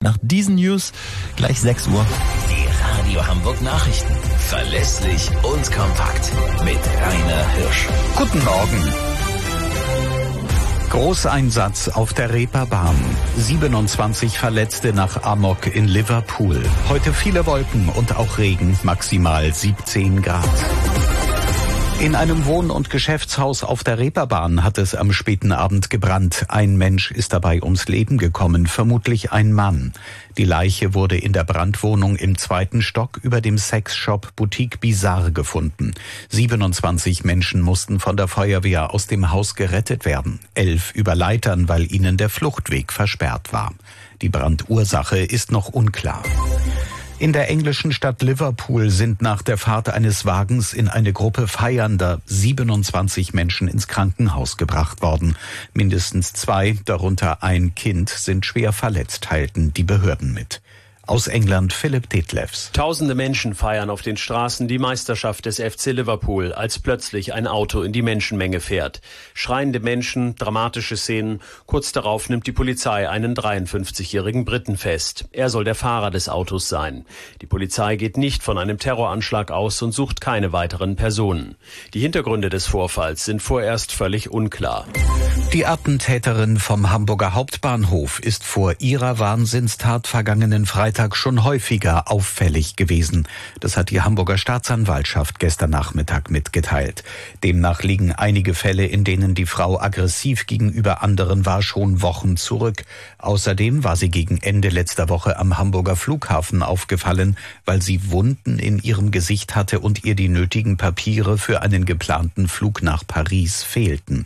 Nach diesen News gleich 6 Uhr. Die Radio Hamburg Nachrichten. Verlässlich und kompakt. Mit Rainer Hirsch. Guten Morgen. Großeinsatz auf der Reeperbahn. 27 Verletzte nach Amok in Liverpool. Heute viele Wolken und auch Regen, maximal 17 Grad. In einem Wohn- und Geschäftshaus auf der Reeperbahn hat es am späten Abend gebrannt. Ein Mensch ist dabei ums Leben gekommen, vermutlich ein Mann. Die Leiche wurde in der Brandwohnung im 2. Stock über dem Sexshop Boutique Bizarre gefunden. 27 Menschen mussten von der Feuerwehr aus dem Haus gerettet werden. 11 über Leitern, weil ihnen der Fluchtweg versperrt war. Die Brandursache ist noch unklar. In der englischen Stadt Liverpool sind nach der Fahrt eines Wagens in eine Gruppe Feiernder 27 Menschen ins Krankenhaus gebracht worden. Mindestens 2, darunter ein Kind, sind schwer verletzt, teilten die Behörden mit. Aus England Philipp Detlefs. Tausende Menschen feiern auf den Straßen die Meisterschaft des FC Liverpool, als plötzlich ein Auto in die Menschenmenge fährt. Schreiende Menschen, dramatische Szenen. Kurz darauf nimmt die Polizei einen 53-jährigen Briten fest. Er soll der Fahrer des Autos sein. Die Polizei geht nicht von einem Terroranschlag aus und sucht keine weiteren Personen. Die Hintergründe des Vorfalls sind vorerst völlig unklar. Die Attentäterin vom Hamburger Hauptbahnhof ist vor ihrer Wahnsinnstat vergangenen Freitag schon häufiger auffällig gewesen. Das hat die Hamburger Staatsanwaltschaft gestern Nachmittag mitgeteilt. Demnach liegen einige Fälle, in denen die Frau aggressiv gegenüber anderen war, schon Wochen zurück. Außerdem war sie gegen Ende letzter Woche am Hamburger Flughafen aufgefallen, weil sie Wunden in ihrem Gesicht hatte und ihr die nötigen Papiere für einen geplanten Flug nach Paris fehlten.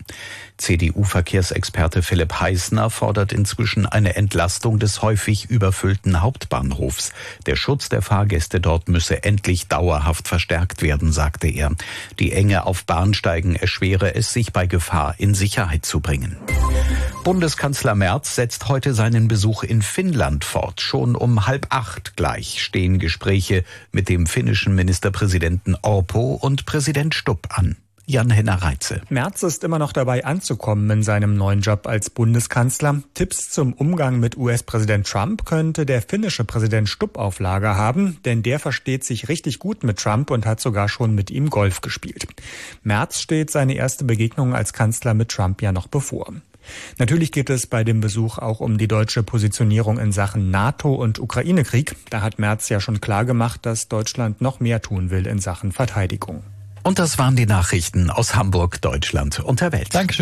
CDU-Verkehrsexperte Philipp Heißner fordert inzwischen eine Entlastung des häufig überfüllten Hauptbahnhofs. Der Schutz der Fahrgäste dort müsse endlich dauerhaft verstärkt werden, sagte er. Die Enge auf Bahnsteigen erschwere es, sich bei Gefahr in Sicherheit zu bringen. Bundeskanzler Merz setzt heute seinen Besuch in Finnland fort. Schon um 7:30 gleich stehen Gespräche mit dem finnischen Ministerpräsidenten Orpo und Präsident Stubb an. Jan-Henner Reitze. Merz ist immer noch dabei anzukommen in seinem neuen Job als Bundeskanzler. Tipps zum Umgang mit US-Präsident Trump könnte der finnische Präsident Stubb auf Lager haben, denn der versteht sich richtig gut mit Trump und hat sogar schon mit ihm Golf gespielt. Merz steht seine erste Begegnung als Kanzler mit Trump ja noch bevor. Natürlich geht es bei dem Besuch auch um die deutsche Positionierung in Sachen NATO und Ukraine-Krieg. Da hat Merz ja schon klar gemacht, dass Deutschland noch mehr tun will in Sachen Verteidigung. Und das waren die Nachrichten aus Hamburg, Deutschland und der Welt. Dankeschön.